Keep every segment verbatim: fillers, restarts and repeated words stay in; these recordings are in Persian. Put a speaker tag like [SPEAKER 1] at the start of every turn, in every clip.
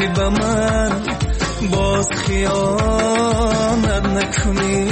[SPEAKER 1] که به من باز خیانت نکنی،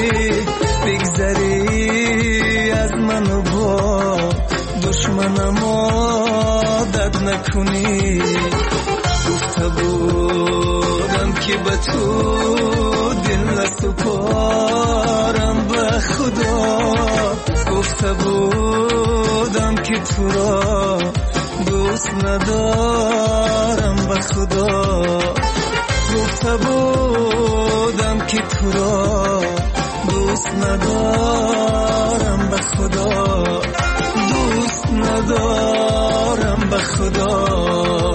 [SPEAKER 1] بگذری از من و با دشمنم عادت نکنی. گفته بودم که به تو دل است و پارم به خدا، گفته بودم که تو را دوست ندارم به خدا، گفته بودم که تو را دوست ندارم به خدا، دوست ندارم به خدا.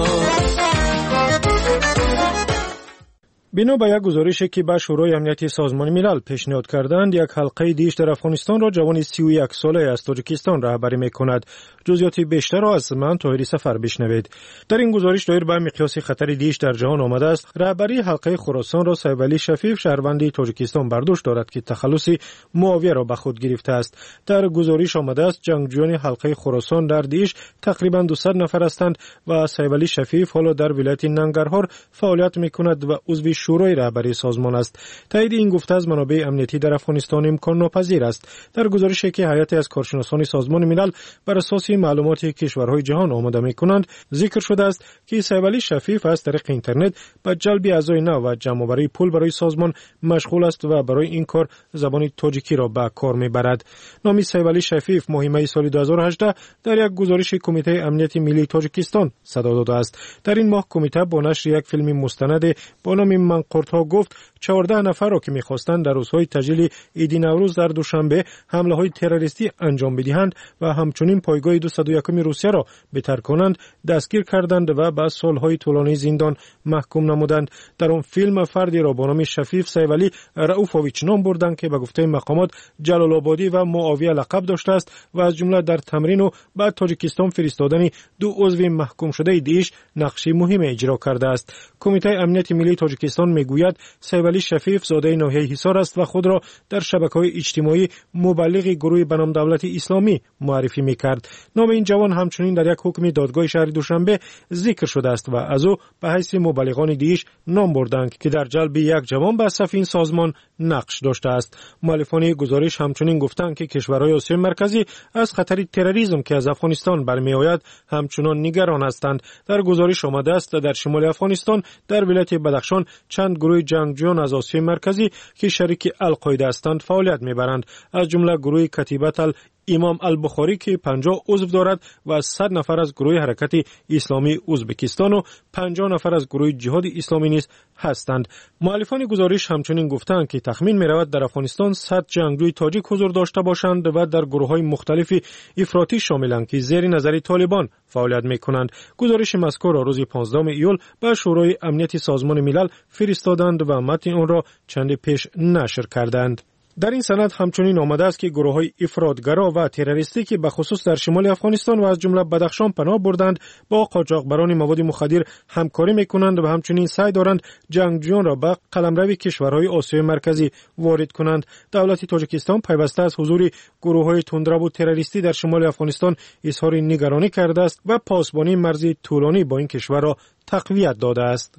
[SPEAKER 2] بنا به یک گزارشی که به شورای امنیتی سازمان ملل پیشنهاد کردند، یک حلقه دیش در افغانستان را جوان سی و یک ساله از تاجیکستان رهبری می‌کند. جزئیات بیشتر را از من طاهری سفر بشنوید. در این گزارش دایر به مقیاس خطر دیش در جهان آمده است. رهبری حلقه خراسان را سیف علی شفیف شهروند تاجیکستان برداشت دارد که تخلص معاویه را به خود گرفته است. در گزارش آمده است جنگجویان حلقه خراسان در دیش تقریبا دویست نفر هستند و سیف علی شفیف حالا در ولایت ننگرهار فعالیت می‌کند و عضو شورای رهبری سازمان است. تایید این گفته از منابع امنیتی در افغانستان امکان ناپذیر است. در گزارشی که هیئت از کارشناسان سازمان ملل بر اساس معلومات کشورهای جهان آماده می‌کنند، ذکر شده است که سیف علی شفیف از طریق اینترنت به جلب اعضای نو و جمع‌آوری پول برای سازمان مشغول است و برای این کار زبان تاجیکی را به کار می‌برد. نام سیف علی شفیف ماه می سال دو هزار و هجده در یک گزارش کمیته امنیت ملی تاجیکستان صدا داده است. در این ماه کمیته با نشر یک فیلم مستند با نام منقورت‌ها گفت چهارده نفر را که می‌خواستند در روزهای تجلیل عید نوروز در دوشنبه حمله‌های تروریستی انجام بدهند و همچنین پایگاه دویست و یکم روسیه را بترک کنند دستگیر کردند و به سالهای طولانی زندان محکوم نمودند. در آن فیلم فردی را با نام شفیف سیف علی رؤوفوویچ نام بردند که به گفته مقامات جلال آبادی و معاویه لقب داشته است و از جمله در تمرین و بعد تاجیکستان فرستادن دو عضو محکوم شده دیش نقشی مهم اجرا کرده است. کمیته امنیت ملی تاجیکستان میگوید سیف علی شفیف زاده ناحیه حصار است و خود را در شبکه‌های اجتماعی مبلغ گروه به نام دولت اسلامی معرفی می‌کرد. نام این جوان همچنین در یک حکم دادگاه شهر دوشنبه ذکر شده است و از او به حیث مبلغان دیش نام بردند که در جلب یک جوان به صف این سازمان نقش داشته است. مؤلفان گزارش همچنین گفتند که کشورهای آسیای مرکزی از خطر تروریسم که از افغانستان برمی‌آید همچنان نگران هستند. در گزارش آمده است در شمال افغانستان در ولایت بدخشان چند گروه جنگجویان از آسیای مرکزی که شریک القاعده هستند فعالیت می‌برند. از جمله گروه کتیبه امام البخاری که پنجاه عضو دارد و صد نفر از گروه حرکت اسلامی ازبکستان و پنجاه نفر از گروه جهاد اسلامی نیز هستند. مؤلفان گزارش همچنین گفتند که تخمین می‌رود در افغانستان صد جنگجوی تاجیک حضور داشته باشند و در گروه‌های مختلف افراطی شاملند که زیر نظر طالبان فعالیت می‌کنند. گزارش مذکور را روز پانزدهم ایول به شورای امنیت سازمان ملل فرستادند و متن آن را چند پیش نشر کردند. در این سند همچنین آمده است که گروه‌های افراطگرا و تروریستی که به خصوص در شمال افغانستان و از جمله بدخشان پناه بردند با قاچاقبران مواد مخدر همکاری می‌کنند و همچنین سعی دارند جنگجویان را به قلمرو کشورهای آسیای مرکزی وارد کنند. دولت تاجیکستان پیوسته از حضور گروه‌های تندرو و تروریستی در شمال افغانستان اظهار نگرانی کرده است و پاسبانی مرزی طولانی با این کشور را تقویت داده است.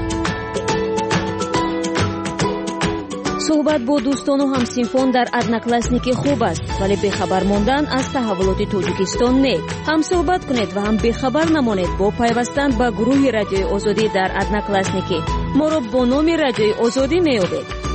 [SPEAKER 3] صحبت با دوستان و همسینفان در ادناکلاسنیکی خوب است، ولی بخبر ماندن از تحولات تاجیکستان نه. هم صحبت کنید و هم بخبر نمانید با پیوستن به گروه رادیوی آزادی در ادناکلاسنیکی. ما را با نام رادیوی آزادی میابید.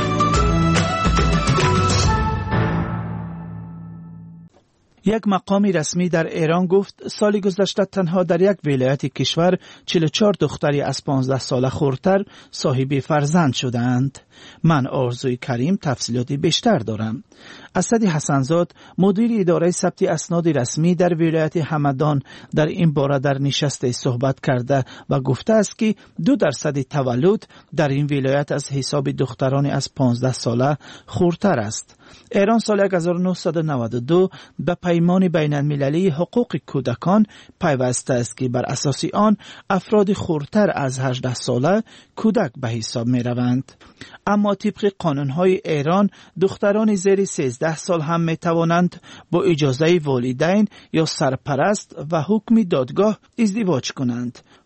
[SPEAKER 4] یک مقام رسمی در ایران گفت سال گذشته تنها در یک ولایت کشور چهل و چهار دختری از پانزده ساله خردتر صاحب فرزند شدند. من آرزوی کریم تفصیلات بیشتر دارم. اسد حسنزاد مدیر اداره ثبت اسناد رسمی در ولایت همدان در این باره در نشست صحبت کرده و گفته است که دو درصد تولد در این ولایت از حساب دختران از پانزده ساله خردتر است. ایران سال هزار و نهصد و نود و دو به پیمان بین المللی حقوق کودکان پیوسته است که بر اساس آن افراد خردتر از هجده ساله کودک به حساب می روند. اما طبق قانونهای ایران دختران زیر سیزده سال هم می توانند با اجازه والدین یا سرپرست و حکم دادگاه ازدواج کنند.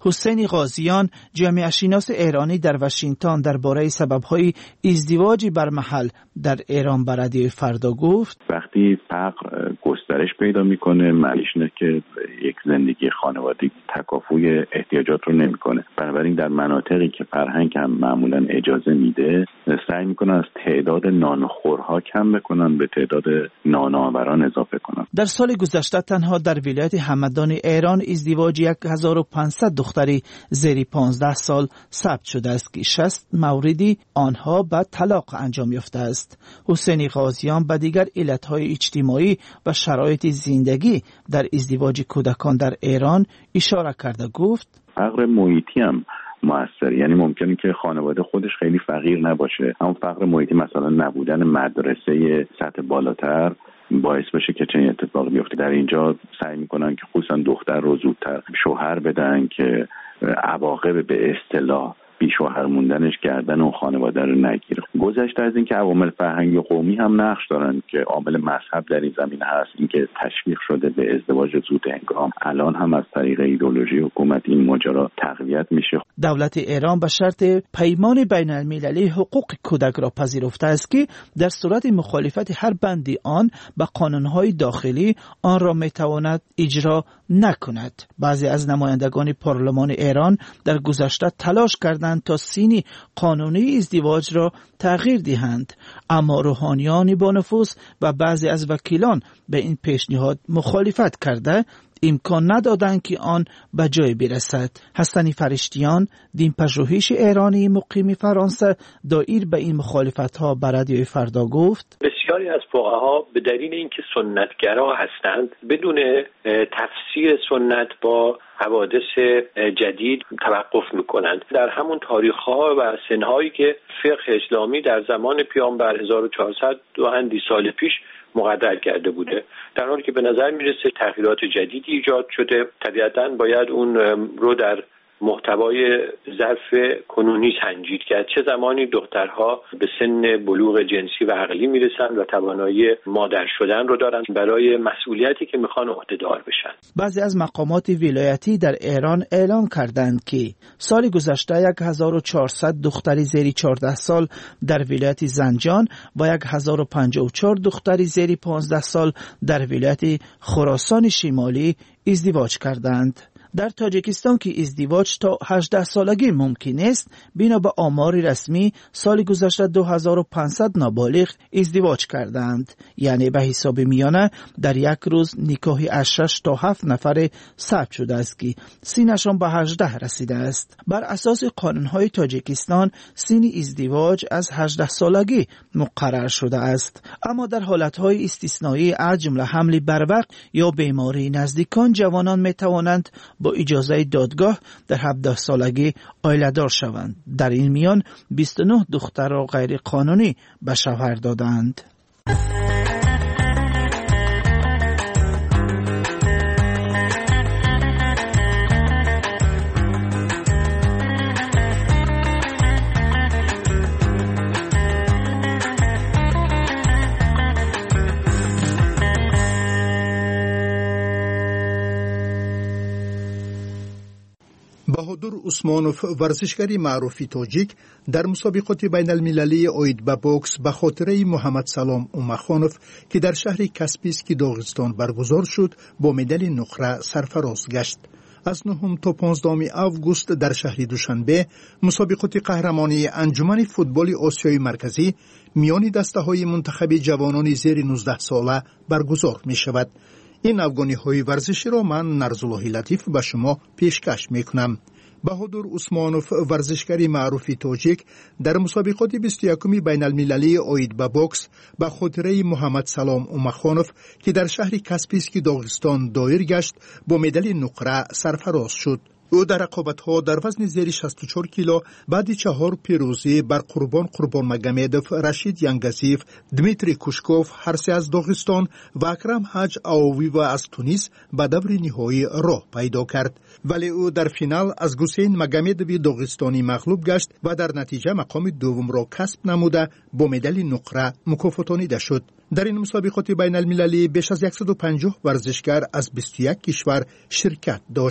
[SPEAKER 4] حسین غازیان، جامعه شناس ایرانی در واشنگتن، درباره سبب‌های ازدواج بر محل در ایران به رادیو فردا گفت:
[SPEAKER 5] وقتی فقر گسترش پیدا میکنه معنیش اینه که یک زندگی خانوادگی تکافوی احتیاجات رو نمیکنه. بنابراین در مناطقی که فرهنگ هم معمولا اجازه میده سعی میکنن از تعداد نانخورها کم بکنن به تعداد نانآوران اضافه کنن.
[SPEAKER 4] در سال گذشته تنها در ولایت همدان ایران ازدواج هزار و پانصد دختری زیر پانزده سال ثبت شده است که شصت موردی آنها به طلاق انجام یافته است. حسین غازیان به دیگر علتهای اجتماعی و شرایط زندگی در ازدواج کودکان در ایران اشاره کرده گفت:
[SPEAKER 5] فقر محیطی هم موثر، یعنی ممکنه که خانواده خودش خیلی فقیر نباشه، اما فقر محیطی مثلا نبودن مدرسه سطح بالاتر باعث بشه که چنین اتفاقی بیفته. در اینجا سعی میکنن که خصوصا دختر رو زودتر شوهر بدن که عواقب به اصطلاح بی شوهر موندنش گردن اون خانواده رو نگیره. گذشته از اینکه عوامل فرهنگی و قومی هم نقش دارن که عامل مذهب در این زمینه هست، اینکه تشویق شده به ازدواج زود هنگام، الان هم از طریق ایدئولوژی حکومت این ماجرا تقویت میشه.
[SPEAKER 4] دولت ایران به شرط پیمان بین المللی حقوق کودک را پذیرفته است که در صورت مخالفت هر بندی آن به قانونهای داخلی آن را میتواند اجرا نکند. بعضی از نمایندگان پارلمان ایران در گذشته تلاش کردند تا سین قانونی ازدواج را تغییر دهند، اما روحانیان با نفوذ و بعضی از وکیلان به این پیشنهاد مخالفت کرده امکان ندادند که آن به جای برسد. حسن فرشتیان، دین پژوهش ایرانی مقیم فرانسه، دایر به این مخالفت‌ها به رادیو فردا گفت:
[SPEAKER 6] بسیاری از فقها به دلیل اینکه سنتگرا هستند بدون تفسیر سنت با حوادث جدید توقف میکنند. در همون تاریخ‌ها و سنهایی که فقه اسلامی در زمان پیامبر هزار و چهارصد و اندی سال پیش مقرر کرده بوده، در حالی که به نظر میرسه تغییرات جدیدی ایجاد شده، طبیعتاً باید اون رو در محتوای ظرف کنونی سنجید کرد. چه زمانی دخترها به سن بلوغ جنسی و عقلی میرسن و توانایی مادر شدن رو دارن برای مسئولیتی که میخوان عهده‌دار بشن.
[SPEAKER 4] بعضی از مقامات ولایتی در ایران اعلام کردند که سال گذشته هزار و چهارصد دختری زیر چهارده سال در ولایت زنجان و هزار و پنجاه و چهار دختری زیر پانزده سال در ولایت خراسان شمالی ازدواج کردند. در تاجیکستان که ازدواج تا هجده سالگی ممکن است، بنا به آمار رسمی سال گذشته دو هزار و پانصد نابالغ ازدواج کردند، یعنی به حساب میانه در یک روز نکاحی از شش تا هفت نفر ثبت شده است که سینشان به هجده رسیده است. بر اساس قانونهای تاجیکستان سن ازدواج از هجده سالگی مقرر شده است، اما در حالتهای استثنایی از جمله حمل بروقت یا بیماری نزدیکان جوانان می توانند با اجازه دادگاه در هفده سالگی عائله‌دار شوند. در این میان بیست و نه دختر را غیر قانونی به شوهر دادند.
[SPEAKER 7] بهادر عثمانوف، ورزشکاری معروفی تاجیک، در مسابقات بین المللی اوید به بوکس به خاطره محمد سلام اومخانوف که در شهر کاسپیسکی داغستان برگزار شد با مدال نقره سرفراز گشت. از نهم تا پانزدهم آگوست در شهر دوشنبه مسابقات قهرمانی انجمن فوتبال آسیای مرکزی میان دسته‌های منتخب جوانان زیر نوزده ساله برگزار می شود. این افغانی های ورزشی را من نرزالله لطیف به شما پیشکش می کنم. بهادر عثمانوف، ورزشکاری معروفی تاجیک، در مسابقات بیست و یکم بین المللی اوید به بوکس به خاطره محمد سلام اومخانوف که در شهر کاسپیسکی داغستان دایر گشت با مدال نقره سرفراز شد. او در رقابت‌ها در وزن زیر شصت و چهار کیلو بعد چهار پیروزی بر قربان قربان مگمدوف، رشید ینگزیف، دمیتری کوشکوف هر سه از داغستان و اکرم حاج آوی و از تونس به دور نهایی راه پیدا کرد، ولی او در فینال از حسین مگمدوی داغستانی مغلوب گشت و در نتیجه مقام دوم را کسب نموده با مدال نقره مکافاتانیده شد. در این مسابقات بین المللی بیش از صد و پنجاه ورزشکار از بیست و یک کشور شرکت داشت.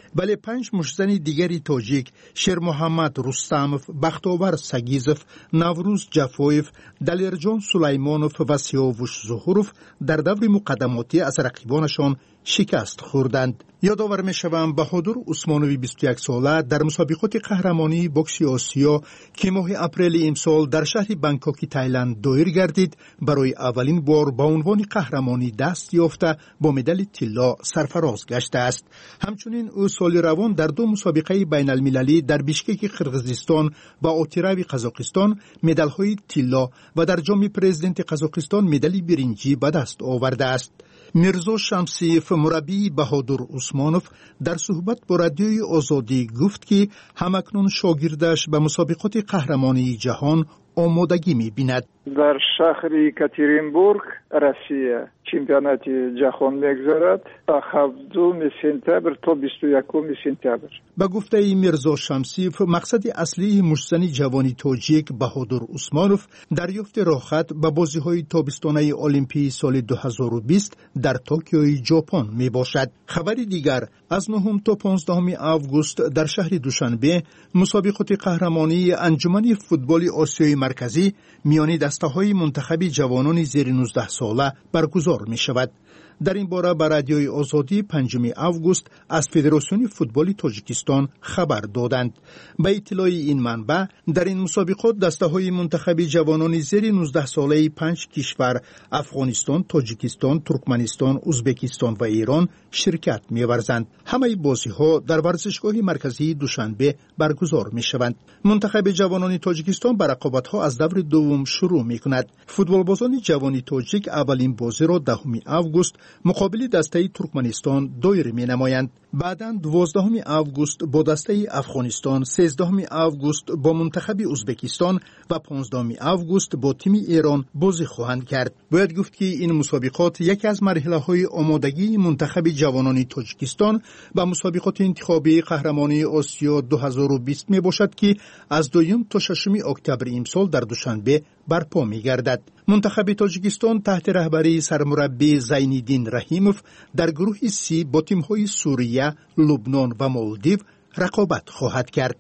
[SPEAKER 7] ولی پنج مشتزن دیگری تاجیک شیر محمد رستموف، بختاور سگیزوف، نوروز جفویف، دلیرجان سلیمانوف و سیاوش ظهوروف در دور مقدماتی از رقیبانشان شکست خوردند. یادآور می‌شوم بهادر عثمانوی بیست و یک ساله در مسابقات قهرمانی بوکس آسیا که ماه اپریل امسال در شهر بانکوک تایلند دایر گردید، برای اولین بار با عنوان قهرمانی دست یافته با مدال طلا سرفراز گشته است. همچنین او سال روان در دو مسابقه بین المللی در بیشکک قرقیزستان و اوتیراوی قزاقستان مدال‌های طلا و در جام پرزیدنت قزاقستان مدال برنجی به دست آورده است. میرزا شمسیف مربی بهادر عثمانوف در صحبت با رادیوی آزادی گفت که همکنون شاگردش به مسابقات قهرمانی جهان آمادگی می‌بیند.
[SPEAKER 8] در شهر یکاترینبورگ روسیه چمپیونات جهان می‌گذرد تا هفتم سپتامبر تا بیست و یکم سپتامبر.
[SPEAKER 7] به گفته میرزا شمسیف مقصد اصلی مشتزن جوانی تاجیک بهادر عثمانوف دریافت راحت به بازی‌های تابستانه المپی سال دو هزار و بیست در توکیو ژاپن میباشد. خبری دیگر از نهم تا پانزدهم آگوست در شهر دوشنبه مسابقات قهرمانی انجمن فوتبال آسیای مرکزی میان دسته‌های منتخب جوانان زیر نوزده ساله برگزار می شود. در این باره به رادیوی آزادی پنجم آگوست از فدراسیون فوتبال تاجیکستان خبر دادند. به اطلاع این منبع در این مسابقات دسته‌های منتخب جوانان زیر نوزده ساله پنج کشور افغانستان، تاجیکستان، ترکمنستان، ازبکستان و ایران شرکت می‌ورزند. همه بازی‌ها در ورزشگاه مرکزی دوشنبه برگزار می‌شوند. منتخب جوانان تاجیکستان به رقابت‌ها از دور دوم شروع می‌کند. فوتبالبازان جوان تاجیک اولین بازی را دهم آگوست مقابل دسته ترکمنستان دایر می‌نمایند. بعداً دوازدهم آگوست با دسته افغانستان، سیزدهم آگوست با منتخب ازبکستان و پانزدهم آگوست با تیم ایران بازی خواهند کرد. باید گفت که این مسابقات یکی از مرحله‌های آمادگی منتخب جوانان تاجیکستان و مسابقات انتخابی قهرمانی آسیا دو هزار و بیست میباشد که از دوم تا ششم اکتبر امسال در دوشنبه برپا می‌گردد. منتخب تاجیکستان تحت رهبری سرمربی زینالدین رحیموف در گروه سی با تیم‌های سوریه، لبنان و مالدیو رقابت خواهد کرد.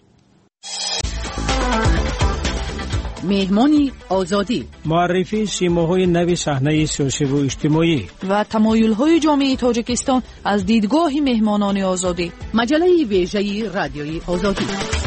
[SPEAKER 9] مهمانی آزادی،
[SPEAKER 10] معرفی شیماهای نو صحنه سیاسی و اجتماعی
[SPEAKER 9] و تمایل‌های جامعه تاجیکستان از دیدگاه مهمانان آزادی. مجله ویژه رادیوی آزادی.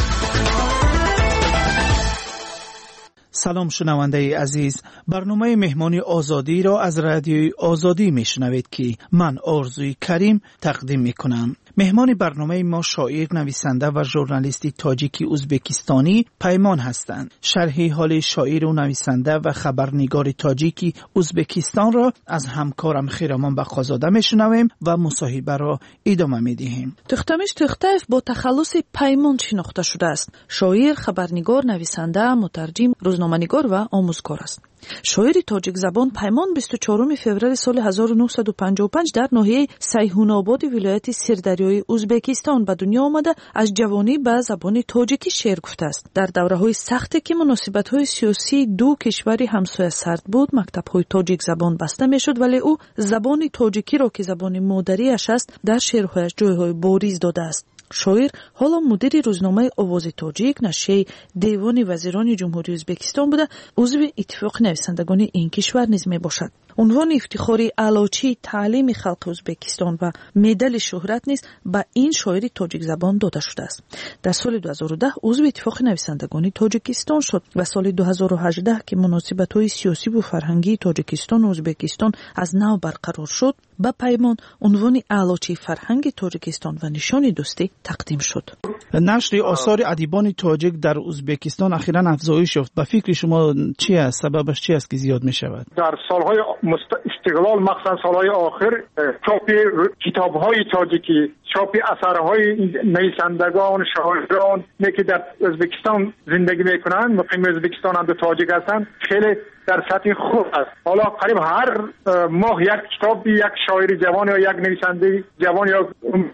[SPEAKER 4] سلام شنونده عزیز، برنامه مهمانی آزادی را از رادیوی آزادی میشنوید که من آرزوی کریم تقدیم میکنم. مهمان برنامه ما شاعر، نویسنده و ژورنالیستی تاجیکی ازبکستانی پیمان هستند. شرح حال شاعر و نویسنده و خبرنگار تاجیکی ازبکستان را از همکارم خیرامان بقازاده میشنویم و مصاحبه را ادامه میدهیم.
[SPEAKER 9] تختمش تختایف با تخلص پیمان شناخته شده است. شاعر، خبرنگار، نویسنده، مترجم، روزنامه‌نگار و آموزگار است. شاعر تاجیک زبان پیمان بیست و چهارم فوریه سال هزار و نهصد و پنجاه و پنج در ناحیه سیحون‌آباد ولایت سردریای ازبکستان به دنیا آمده از جوانی به زبان تاجیکی شعر گفته است. در دوره‌های سختی که مناسبت‌های سیاسی دو کشور همسایه سرد بود، مکتب‌های تاجیک زبان بسته می‌شد، ولی او زبان تاجیکی را که زبان مادری‌اش است در شعرهایش جای‌های بارز داده است. شاعر حالا مدیر روزنامه آواز تاجیک، نشریه دیوان وزیران جمهوری ازبکستان بوده، عضو اتفاق نویسندگان این کشور نیز می باشد. عنوان افتخاری علاچی تعلیم خلق ازبکستان و مدال شهرت نیز به این شاعر تاجیک زبان داده شده است. در سال دو هزار و ده عضو اتفاق نویسندگان تاجیکستان شد و سال دو هزار و هجده که مناسبت‌های سیاسی و فرهنگی تاجیکستان و ازبکستان از نو برقرار شد، به پیمان عنوان علاچی فرهنگ تاجیکستان و نشان دوستی تقدیم شد.
[SPEAKER 4] نشر آثار ادیبان تاجیک در ازبکستان اخیراً افزایش یافت. به فکر شما چی است؟ سببش چی است که زیاد می شود؟
[SPEAKER 11] در سالهای استقلال، مخصوصا سالهای آخر، چاپ کتاب‌های تاجیکی، چاپ اثرهای نویسندگان، شاعران که در ازبکستان زندگی میکنند، مقیم ازبکستان هم به تاجیک هستند، خیلی در سطح خوب است. حالا قریب هر ماه یک کتاب یک شاعر جوان یا یک نویسنده جوان یا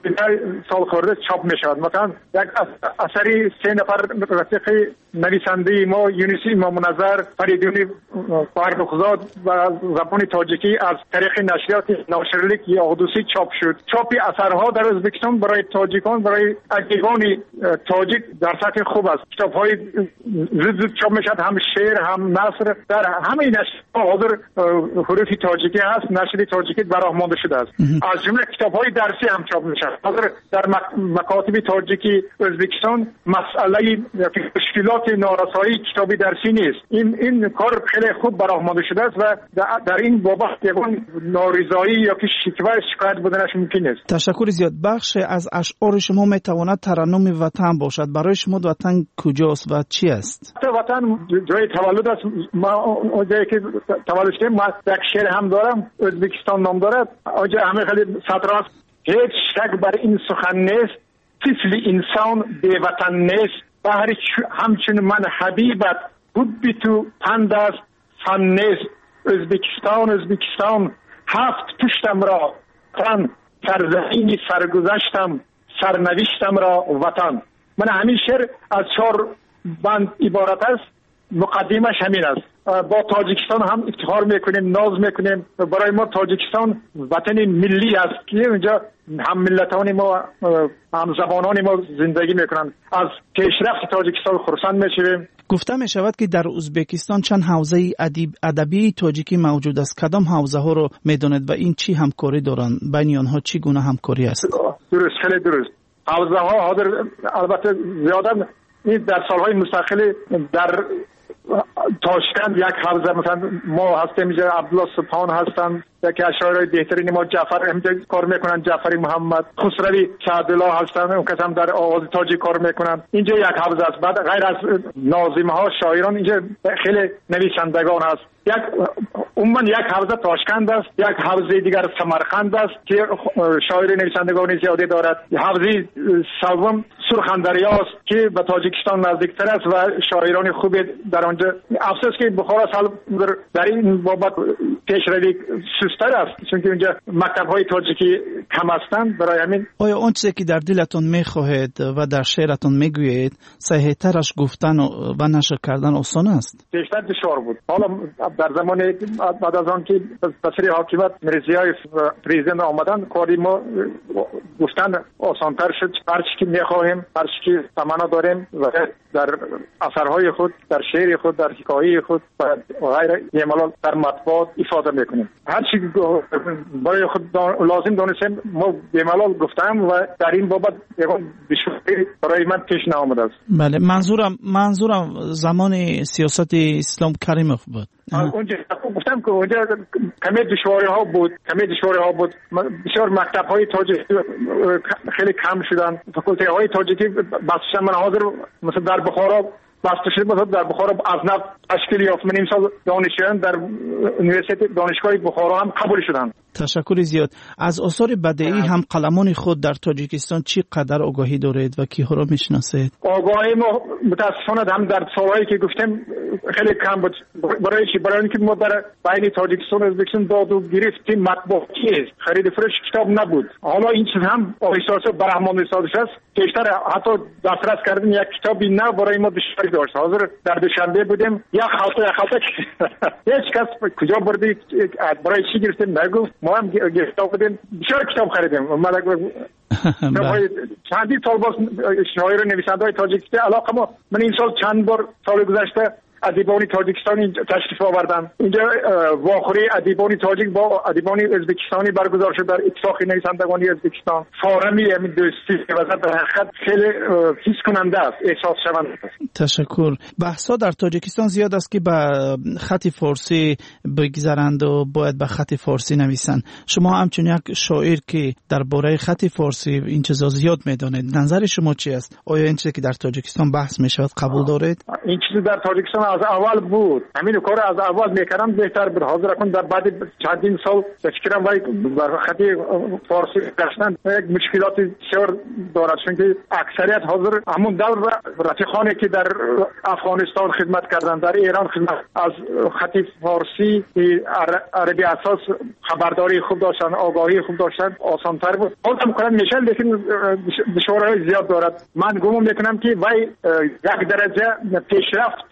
[SPEAKER 11] سال خورده چاپ می شود. مثلا یک اثری سه نفر رفیق نویسنده ما یونس امام نظر فریدون فرخزاد و زبان تاجیکی از طریق نشریات ناشرلیک یا قدوسی چاپ شد. چاپ اثرها در ازبکستان برای تاجیکان، برای ادیبان تاجیک در سطح خوب است. کتاب‌های زود زود چاپ میشد، هم شعر هم نثر، در همه نشرها حاضر حروف تاجیکی هست، نشر تاجیکی براه مانده شده است. از جمله کتاب‌های درسی هم چاپ میشد. حاضر در مکاتب تاجیکی ازبکستان مسئله مشکلات نارسایی کتابی درسی نیست. این این کار خیلی خوب براه مانده شده است و در این بابت یگان نارضایی یا که شکوه شکایت بودنش ممکن است.
[SPEAKER 4] تشکر زیاد. بخش از اشعار شما میتواند ترنم وطن باشد. برای شما وطن کجاست و چی است؟
[SPEAKER 11] وطن جای تولد است. ما جایی که تولد شدیم، ما یک شعر هم دارم، ازبکستان نام دارد. آنجا همه خیلی سطر است. هیچ شک بر این سخن نیست، طفل انسان بی وطن نیست. بهر همچون من حبیبت حبی تو پند است فن نیست. ازبکستان ازبکستان هفت پشتم را وطن، سرزمینی سرگذشتم سرنوشتم را وطن. من همین شعر از چهار بند عبارت است. مقدمش همین است. با تاجیکستان هم افتخار میکنیم، ناز میکنیم. برای ما تاجیکستان وطن ملی است که اونجا هم ملتان ما هم زبانان ما زندگی میکنن. از پیشرفت تاجیکستان خرسند میشویم.
[SPEAKER 4] گفته می شود که در ازبکستان چند حوزه ادبی تاجیکی موجود است. کدام حوزه ها رو میدونید و این چی همکاری دارند؟ بین آنها چی گونه همکاری است؟
[SPEAKER 11] درست، خیلی درست. حوزه ها حاضر البته زیادا این در سالهای مستقل در تاشکند یک حوزه مثلا ما هستیم، اینجا عبدالله سبحان هستند، یکی از شاعرای بهترین ما جعفر اینجا کار میکنن، جعفری محمد، خسروی سعدالله هستند، اون کس هم در آواز تاجیک کار میکنن. اینجا یک حوزه است. بعد غیر از ناظمه ها شاعران اینجا خیلی نویسندگان هست. یک عموما یک حوزه تاشکند است، یک حوزه دیگر سمرقند است که شاعر نویسندگان زیادی دارد. حوزه سوم سرخندریا است که به تاجیکستان نزدیکتر است و شاعران خوبی در آنجا. افسوس که بخارا سال در این بابت پیشروی سست‌تر است، چون که اونجا مکتب‌های تاجیکی کم هستند. برای همین
[SPEAKER 4] آیا اون چیزی که در دلتون می‌خواهید و در شعرتون میگویید صحیح‌ترش گفتن و نشر کردن آسان است؟
[SPEAKER 11] بیشتر دشوار بود. حالا در زمان بعد از آن که بسری حاکمیت مرزیای پرزیدنت آمدن، کاری ما گفتن آسان‌تر شد. هر چی که می‌خواهیم، هر چی که تمنا داریم و در اثرهای خود، در شعر خود، در حکایه خود و غیره یمالال در مطبوعات ifade میکنیم. هر چی برای خود لازم دانستیم ما یمالال گفتم و در این بابت دشواری برای من پیش نیامد است.
[SPEAKER 4] بله، منظورم منظورم زمان سیاست اسلام کریموف بود.
[SPEAKER 11] اونجا گفتم که اونجا کمی دشواری ها بود، کمی دشواری ها بود. بسیار مکتب های تاجیکی خیلی کم شدن. فکولته های تاجیکی بسیار من حاضر مثلا در بخارا بسته شد، مثلا در بخارا از نفت تشکیل یافت. من امسال دانشجویان در یونیورسیته دانشگاه بخارا هم قبول شدن.
[SPEAKER 4] تشکر زیاد. از آثار بدیعی هم قلمان خود در تاجیکستان چی قدر آگاهی دارید و کیها را میشناسید؟
[SPEAKER 11] آگاهی ما متاسفانه هم در سالهایی که گفتم خیلی کم بود. برای چی؟ برای اینکه ما در بین تاجیکستان و ازبکستان داد و گرفتیم مطبوعاتی است، خرید فروش کتاب نبود. حالا این چیز هم احساس برهمان سازش است. بیشتر حتی دسترس کردن یک کتابی نه برای ما دشواری داشت. حاضر در دوشنبه بودیم یک خالطه یک خالطه هیچ کس کجا بردی برای چی گرفتیم نگفت. ما هم گرفته بودیم، بسیار کتاب خریدیم. چندی سال باز شاعر و نویسنده های تاجیکی علاقه ما. من این سال چند بار سال گذشته ادیبان تاجیکستانی تشریف آوردن. اینجا واخوری ادیبان تاجیک با ادیبان ازبکستانی برگزار شد در اتفاق نویسندگان ازبکستان. فارمی همین دوستی که واسه در حقیقت خیلی حس کننده است، احساس شونده است.
[SPEAKER 4] تشکر. بحثا در تاجیکستان زیاد است که به خط فارسی بگذرند و باید به خط فارسی نویسند. شما همچون یک شاعر که درباره خط فارسی این چیزا زیاد میدونید، نظر شما چی است؟ آیا این چیزی که در تاجیکستان بحث میشود قبول دارید؟
[SPEAKER 11] این چیزی در تاجیکستان از اول بود. همین کار از اول میکردم بهتر بود. حاضر کن در بعد چندین سال فکرم وای بر خط فارسی گشتن یک مشکلات بسیار دارد، چون که اکثریت حاضر همون دور رفیقانی که در افغانستان خدمت کردن، در ایران خدمت، از خط فارسی عربی اساس خبرداری خوب داشتن، آگاهی خوب داشتن، آسان‌تر بود. حاضر میکنم میشه، لیکن دشواری‌های زیاد دارد. من گمان میکنم که وای یک درجه پیشرفتی و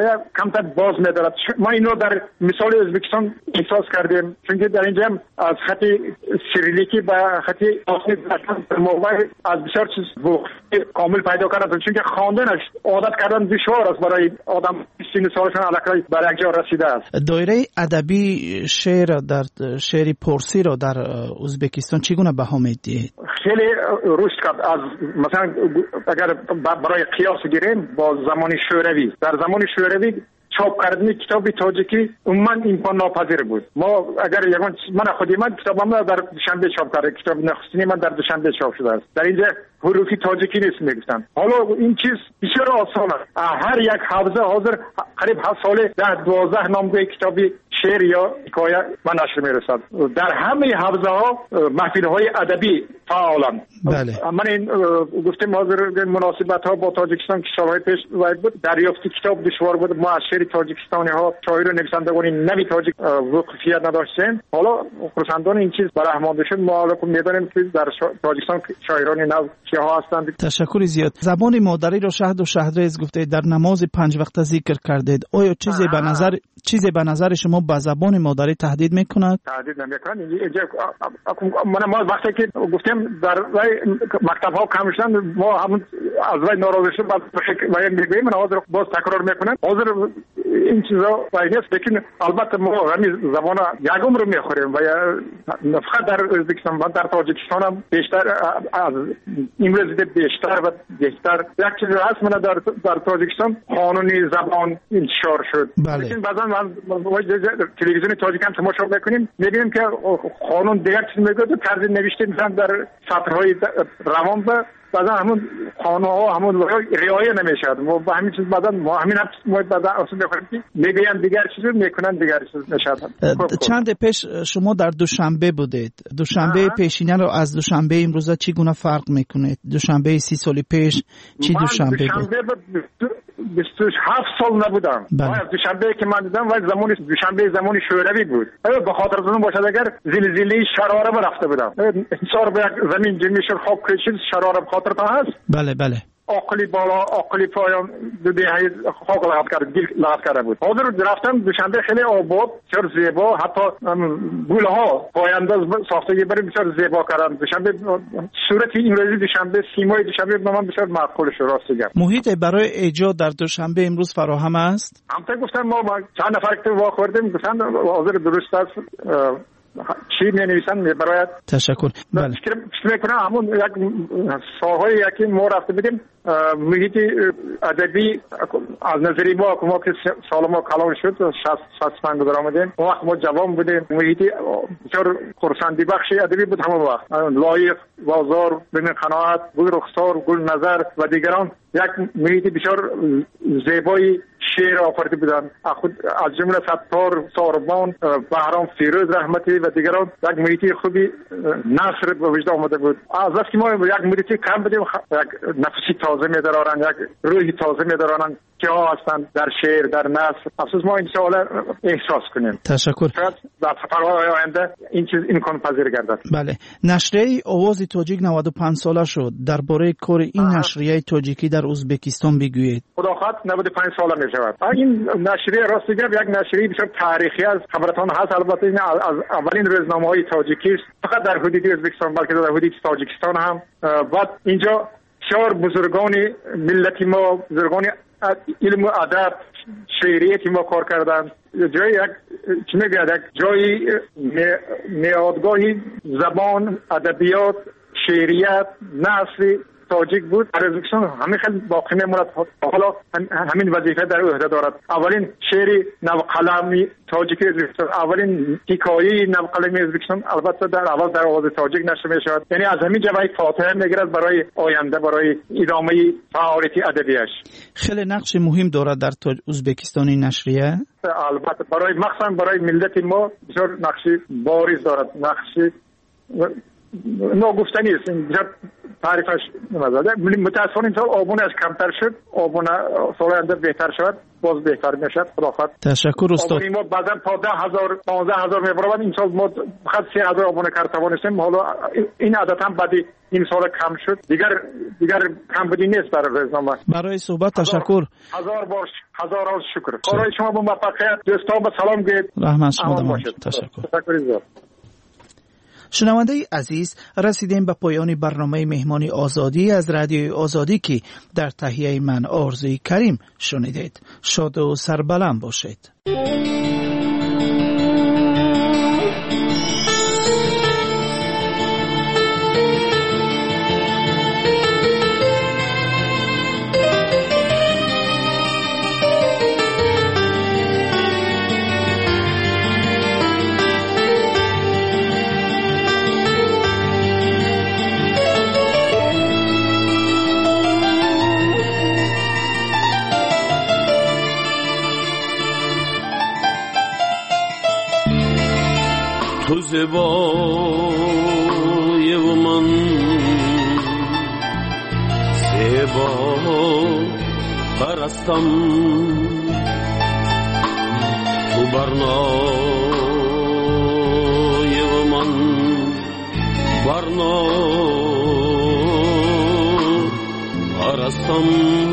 [SPEAKER 11] و کمتر باز می‌دارد. ما اینو در مثال ازبکستان احساس کردیم، چون که در اینجا از خط سیریلیکی به خط آسمی در موقع از بسیار چیز کامل پیدا کردن، چون که خواندنش عادت کردن دشوار است برای آدم سن سالشون علاقه بر یک جا رسیده است.
[SPEAKER 4] دایره ادبی شعر در شعر پارسی را در ازبکستان چگونه بها می‌دهید؟
[SPEAKER 11] خیلی رشد کرد. از مثلا اگر برای قیاس گیریم با زمان شوروی، در زمان شوروی چاپ کردن کتاب تاجیکی عموما امکان ناپذیر بود. ما اگر یگان من خودی من کتابم را در دوشنبه چاپ کردم، کتاب نخستینی من در دوشنبه چاپ شده است. در اینجا حروف تاجیکی نیست میگفتن. حالا این چیز بسیار آسان است. هر یک حافظه حاضر قریب هفت ساله در دوازده نامه کتابی شعر یا حکایه من نشر میرسد. در همه حوزه ها محفل های ادبی فعالن.
[SPEAKER 4] بله.
[SPEAKER 11] من این گفتم حاضر مناسبت ها با تاجیکستان که سالهای پیش بود، دریافت کتاب دشوار بود. ما از شعر تاجیکستانی ها شاعر و نویسندگان نوی تاجیک وقفیت نداشتیم. حالا خرسندان این چیز برآمده شد. ما حالا میدانیم که در تاجیکستان شاعران نو کیها هستند.
[SPEAKER 4] تشکر زیاد. زبان مادری را شهد و شهرریز گفتید، در نماز پنج وقته ذکر کردید. آیا چیزی به نظر چیزی به نظر شما به زبان مادری تهدید میکند؟
[SPEAKER 11] تهدید نمیکند. اینجا من ما وقتی که گفتم در مکتب ها کم شدن، ما همون از وای ناراضی شدیم، بعد وای میگیم من حاضر باز تکرار میکنم. حاضر این چیزا وای نیست، لیکن البته ما همین زبان یگم رو میخوریم و نه فقط در ازبکستان و در تاجیکستان هم بیشتر از امروز بیشتر و بیشتر یک چیز هست. من در در تاجیکستان قانونی زبان انتشار شد.
[SPEAKER 4] بله.
[SPEAKER 11] لیکن بعضا من تلویزیون تاجیک هم تماشا میکنیم، میبینیم که قانون دیگر چیز میگه، طرز نوشته مثلا در سطرهای روان و بعضا همون قانون ها همون رعایت نمیشد. ما با همین چیز بعضا ما همین ما بعضا اصلا میخوریم میگن دیگر چیزی میکنن دیگر چیز نشد.
[SPEAKER 4] چند پیش شما در دوشنبه بودید. دوشنبه پیشینه رو از دوشنبه امروزه چگونه فرق میکنه؟ دوشنبه سی سال پیش چی دوشنبه بود؟
[SPEAKER 11] بیست و هفت سال نبودم.
[SPEAKER 4] بله.
[SPEAKER 11] از دوشنبه که من دیدم ولی زمان دوشنبه زمانی شوروی بود. به خاطر اون باشد اگر زلزله شراره رفته بودم. انصار به زمین جنبش خواب کشید، شراره به خاطر تا هست.
[SPEAKER 4] بله بله.
[SPEAKER 11] عقلی بالا عقلی پایان دو دهه خاک لغت کرد، گل لغت کرده بود. حاضر رفتم دوشنبه خیلی آباد، بسیار زیبا، حتی گل ها پایانداز ساختگی برای بسیار زیبا کردن. دوشنبه صورت انگلیسی دوشنبه، سیمای دوشنبه به من بسیار معقول شد. راست میگم.
[SPEAKER 4] محیط برای ایجاد در دوشنبه امروز فراهم است؟
[SPEAKER 11] همونطور گفتم ما چند نفر که واخوردیم گفتن حاضر درست است. چی می نویسن می برایت.
[SPEAKER 4] تشکر. بله.
[SPEAKER 11] فکر میکنم همون یک ساهای یکی ما رفته بودیم محیط ادبی از نظری ما که ما که سال ما کلان شد شصت پنج گذر آمدیم. اون وقت ما جوان بودیم. محیط بسیار خرسندی بخش ادبی بود همون وقت. لایق، بازار، بین قناعت، گل رخسار، گل نظر و دیگران یک محیط بسیار زیبایی شعر آفریده بودن. از جمله ستار، ساربان، بهرام فیروز رحمتی و دیگران یک محیط خوبی نصر به وجود آمده بود. از وقتی که ما یک محیط کم بدیم یک نفسی تازه می دارن، یک روحی تازه می دارن که ها هستند در شعر، در نصر. افسوس ما این سوال احساس کنیم.
[SPEAKER 4] تشکر.
[SPEAKER 11] در سفرهای آینده این چیز امکان پذیر گردد.
[SPEAKER 4] بله. نشریه آواز تاجیک نود و پنج ساله شد. درباره کار این آه. نشریه تاجیکی در ازبکستان بگویید.
[SPEAKER 11] خدا خواهد نود و پنج ساله می شود. این نشریه راست میگم یک نشریه بسیار تاریخی است. خبرتان هست. البته این از اولین روزنامه‌های تاجیکی است. فقط در حدود ازبکستان بلکه در حدود تاجیکستان هم. بعد اینجا چهار بزرگان ملت ما، بزرگان علم و ادب، شعریت ما کار کردند. جای یک چی میگه یک جای نیادگاهی زبان، ادبیات، شعریت، نثر تاجیک بود. در ازبکستان همین خیلی باقی میموند. حالا همین وظیفه در عهده دارد. اولین شعر نوقلمی تاجیک ازبکستان، اولین حکایه نوقلمی ازبکستان البته در اول در آواز تاجیک نشر می شود. یعنی از همین جبهه فاتحه میگیرد برای آینده، برای ادامه فعالیت ادبیش.
[SPEAKER 4] خیلی نقش مهم دارد در ازبکستان نشریه.
[SPEAKER 11] البته برای مخصوصا برای ملت ما بسیار نقش بارز دارد. نقش ناگفتنی است. این تعریفش نمی‌زده. متأسفانه این سال آبون از کمتر شد. آبون سال آینده بهتر شود، باز بهتر میشد. خداحافظ.
[SPEAKER 4] تشکر استاد.
[SPEAKER 11] ما بعضا تا ده هزار پانزده هزار میبرد. این سال ما فقط سه هزار آبون کار توانستیم. حالا این عدد هم بعد این سال کم شد. دیگر دیگر کم بودی نیست برای روزنامه.
[SPEAKER 4] برای صحبت تشکر.
[SPEAKER 11] هزار بار هزار بار شکر. کارای شما با موفقیت. دوستان با سلام گید.
[SPEAKER 4] رحمت شما. تشکر.
[SPEAKER 11] تشکر.
[SPEAKER 4] شنونده عزیز، رسیدیم به پایان برنامه مهمانی آزادی از رادیوی آزادی که در تهیه من آرزوی کریم شنیدید. شاد و سربلند باشید.
[SPEAKER 12] تو زیبای و من زیبا پرستم، تو برنای و من برنا پرستم.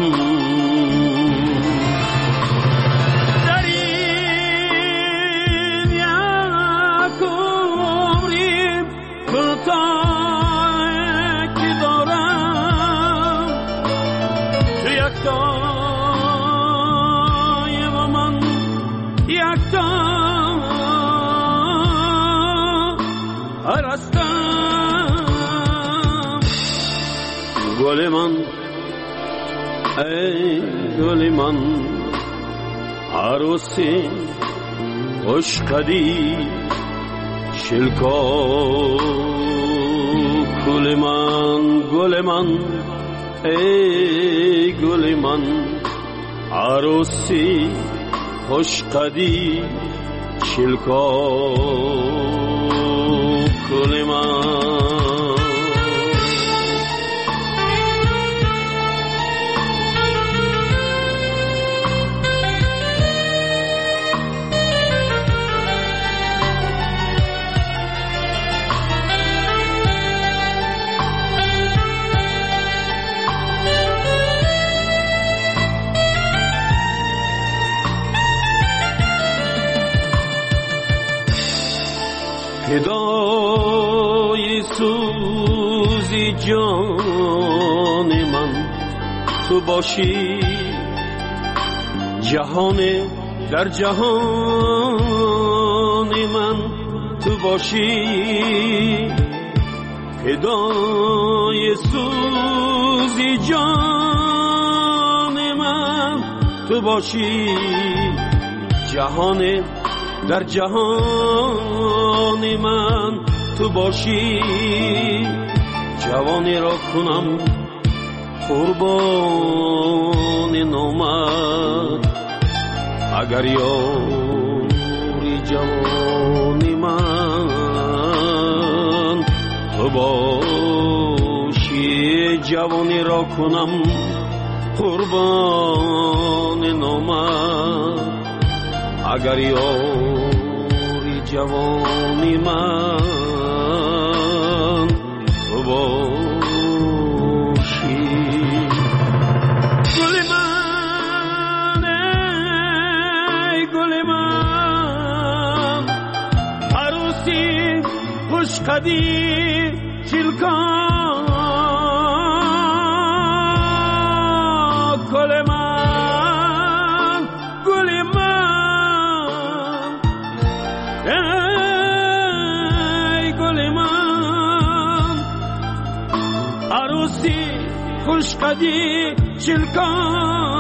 [SPEAKER 12] گل من ای گل من عروسی خوش قدی شلکا، گل من گل من ای گل من عروسی خوش قدی شلکا، گل من فدای سوزی جان من تو باشی، جهان در جهان من تو باشی، فدای سوزی جان من تو باشی، جهان در جهان من تو باشی، جوانی را کنم قربان نامت، اگر یاری جوانی من تو باشی، جوانی را کنم قربان نامت، اگر یاری جوانی من تو باشی. گل من ای گل من عروسی خوش قدی چلکا، گل من گل من ای گل من عروسی خوش قدی چلکا،